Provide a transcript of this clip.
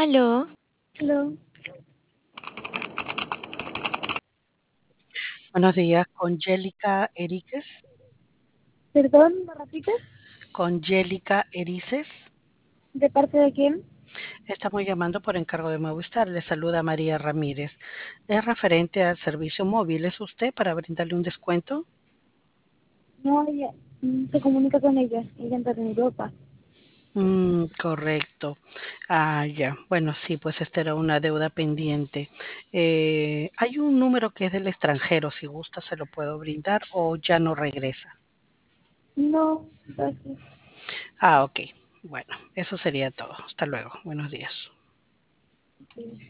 Aló, Hello. Buenos días, con Yélica Erices. Perdón, ¿me repites? Con Yélica Erices. ¿De parte de quién? Estamos llamando por encargo de Movistar. Le saluda María Ramírez. Es referente al servicio móvil. ¿Es usted para brindarle un descuento? No, ella se comunica con ella. Ella anda en Europa. Correcto. Ya. Bueno, sí, pues esta era una deuda pendiente. Hay un número que es del extranjero. Si gusta, se lo puedo brindar o ya no regresa. No, gracias. Ok. Bueno, eso sería todo. Hasta luego. Buenos días. Sí.